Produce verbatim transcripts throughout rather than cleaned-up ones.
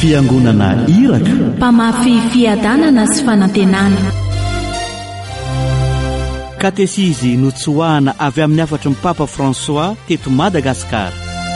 fiangonana iraka, mpamafy fiadanana sy fanantenana. katesizy notsoahana avy amin'ny afatry ny Papa François teto Madagasikara.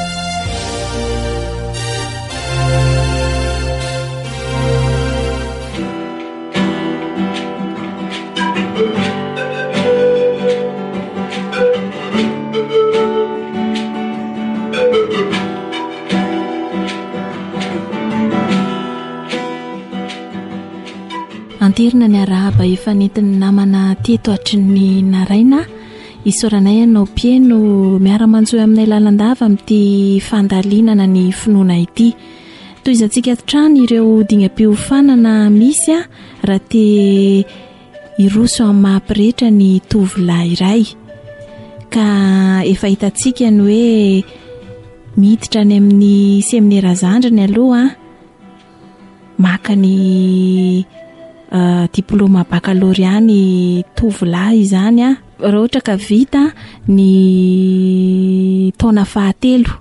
Antirina ny arahaba efa nentin'ny namana teto hatrin'ny naraina isoranay anao pieno miara-manjoy aminay lalandava amin'ity fandalinana ny finoana ity. Toizantsika trano ireo dingam-piofanana misy a raha te iroso amin'ny mahampirehetra ny tovolahy iray, ka efa hitantsika ny hoe miditra any amin'ny seminaire-zandrany aloha maka ny Uh, diplôma baccalauréat ny tovolahy izany a, raha ohatra ka vita ny taona fahatelo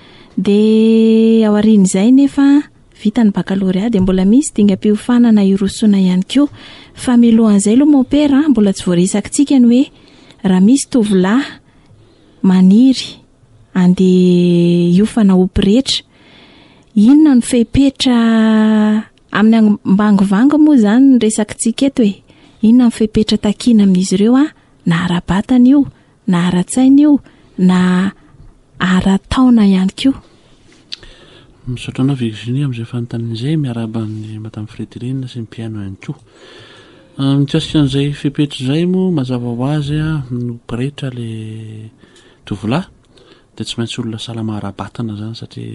dia aorian'izay nefa vita ny baccalauréat dia mbola misy dingam-piofanana irosona ihany koa. Fa milohan'izay aloha mopera mbola tsy voaresakitsika ny hoe raha misy tovolahy maniry andeha hiofana opiretra, inona no fepetra amin'ny ambangovango moa zany ny resakitsika eto hoe inona ny fepetra takina amin'izy ireo a, na ara-batana io na ara-tsaina io na ara-taona ihany koa. Misaotra anao Virginie amin'izay fanontanian'izay miaraba amin'ny Madame Frédérine sy ny mpiano ihany koa. Mikasika an'izay fepetra izay moa mazava ho azy a no opiretra le tovolahy dia tsy maintsy olona salama ara-batana zany, satria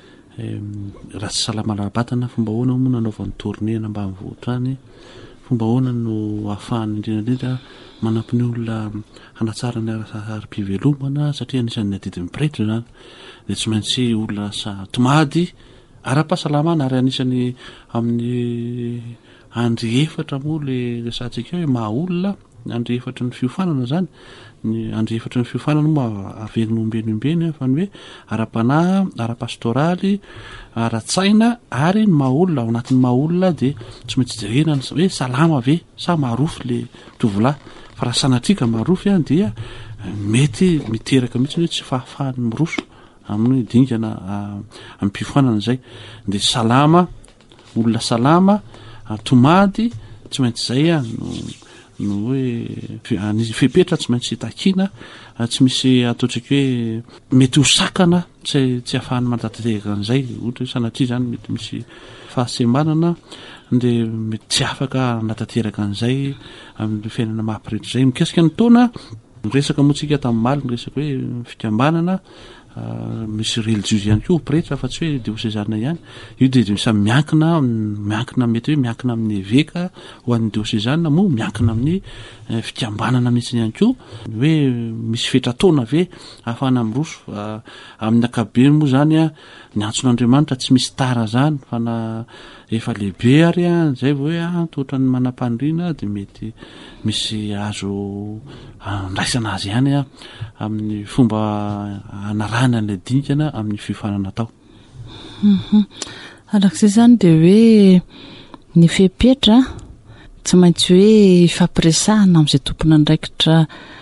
raha tsy salama ara-batana fomba hoana moa nanaovan'ny tournée ambanivohitra any, fomba hoana no ahafahany indrindrandrindra manampy ny olona hanatsara ny ara-pivelomana, satria anisan'ny adidin'ny pretra zany dia tsy maintsy olona tomady ara-pahasalamana. Ary anisany amin'ny andry efatra moa le resantsika hoe maha olona andry efatra ny fiofanana zany, ny andry efatra ny fiofanana moa averiny ombenombeny fa ny hoe ara-panahy, ara-pastoraly, ara-tsaina ary ny maha-olona. Ao anatin'ny maha-olona dia tsy maintsy jerena hoe salama ve sa marofy le tovolahy, fa raha sanatrika marofy a dia mety miteraka mihitsy hoe tsy fahafahany miroso amin'ny dingana amin'ny mpifofanana izay. Dia salama, olona salama, tomady, tsy maintsy zay a no no hoe ny fepetra tsy maintsy takina, tsy misy ataotrika hoe mety ho sakana tsy tsy ahafahany mandateraka an'izay. Ohatra hoe sanatria zany mety misy fahasembanana dia mety tsy afaka natateraka an'izay amin'ny fiainana mahampirehetra izay. Mikasika ny taona resaka moatsika tamin'ny maly ny resaka hoe fikambanana, misy religieux ihany koa pretra fa tsy hoe diocésaina ihany. Io dia samy miankina miankina mety hoe miankina amin'ny évêque ho an'ny diocésaina, moa miankina amin'ny fikambanana mihitsy ihany koa hoe misy fetra-taona ve ahafahana miroso. Amin'ny ankapobeny moa zany a ny antson'Andriamanitra tsy misy tara zany fa na efa lehibe ary a zay vao hoe a tohatra ny manam-pandriana dia mety misy azo andraisana azy ihany a amin'ny fomba anarana an'ilay dingana amin'ny fiofanana tao. Arak'izay zany dia hoe ny fepetra tsy maintsy hoe fampiresahana amin'izay tompona andraikitra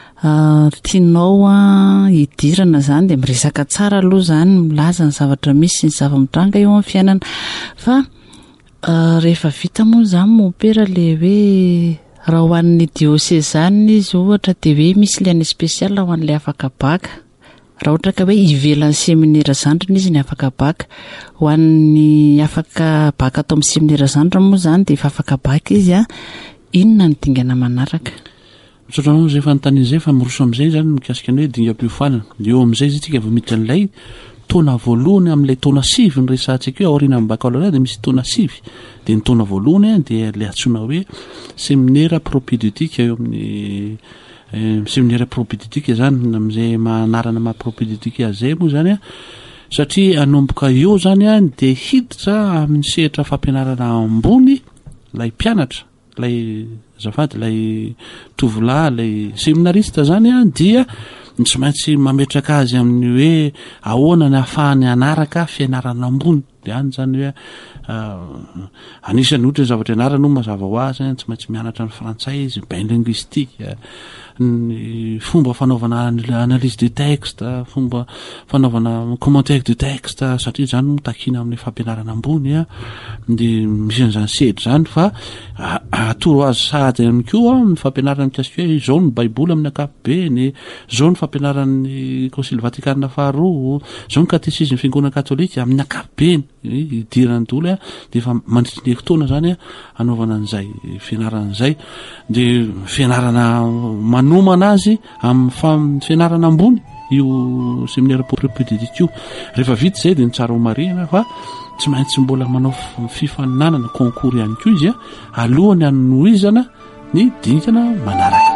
tianao a hidirana zany dia miresaka tsara aloha zany, milaza ny zavatra misy sy ny zava-mitranga eo amin'ny fiainana. Fa rehefa vita moa zany mopera le hoe raha ho an'ny diocésaine izy ohatra dia hoe misy le any spécial ho an'ilay afaka baka. Raha ohatra ka hoe ivelan'ny séminaire zandrana izy ny afaka baka, ho an'ny afaka baka atao amin'ny séminaire zandrana moa zany dia efa afaka baka izy a, inona ny dingana manaraka? Misaotra anao izay fanontanian'izay fa miroso amin'izay zany mikasika ny hoe dingam-piofanana. Eo amin'izay izy tsika vao miditra an'ilay taona voalohany amin'ilay taona sivy ny resantsika hoe aoriana amin'ny baccalauréat dia misy taona sivy. Dia ny taona voalohany dia ilay antsoina hoe séminaire propédeutique eo amin'ny séminaire propédeutique zany amin'izay manarana maha propédeutique azay moa zany a, satria anomboka eo zany a dia hiditra amin'ny sehatra fampianarana ambony ilay mpianatra, ilay zafady ilay tovolahy, ilay séminariste zany a, dia tsy maintsy mametraka azy amin'ny hoe ahoana ny ahafahany anaraka fianarana ambony de any zany hoe anisany ohatra ny zavatra ianarana no mazava ho azy tsy maintsy mianatra ny frantsay izy bain linguistique ny fomba fanaovana analyse de texte, fomba fanaovana commentaire de texte, satria zany mitakina amin'ny fampianarana ambony a de misy an'izany sedry zany fa atoro azy sahady ihany koa ny fampianarana mikasika hoe zao ny baiboly amin'ny ankapobeny, zao ny fampianaran'ny konsily vatikanina faharoa, zao ny katesizmy fiangonana katolika amin'ny ankapobeny idirany dolo a de efa mandritry ny fotoana zany a anaovana an'izay fianaran'izay de fianarana manomana azy amin'ny fianarana ambony io séminaire propédétique io rehefa vita zay de ny tsara ho marina fa tsy maintsy mbola manao fifaninanana concours ihany koa izy a alohany anoizana ny dinkana manaraka.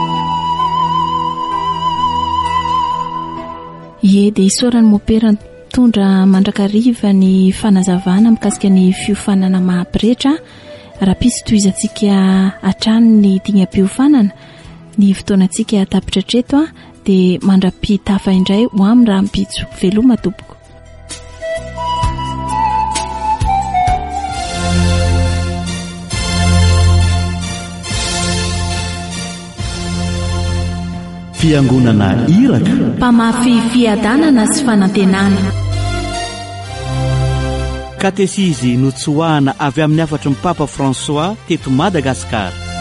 Ie de isorany mopera tondra mandrakariva ny fanazavana mikasika ny fiofanana mahapiretra raha pisy toizantsika hatrany ny dingam-piofanana ny fotoanantsika tapitra treto a de mandra-pitafa indray ho amin'ny raha mipitso veloma tompoko. Fiangonana Iraka, mpamafy fiadanana sy fanantenana. Katesizy notsoahana avy amin'ny afatry ny Papa François teto Madagasikara.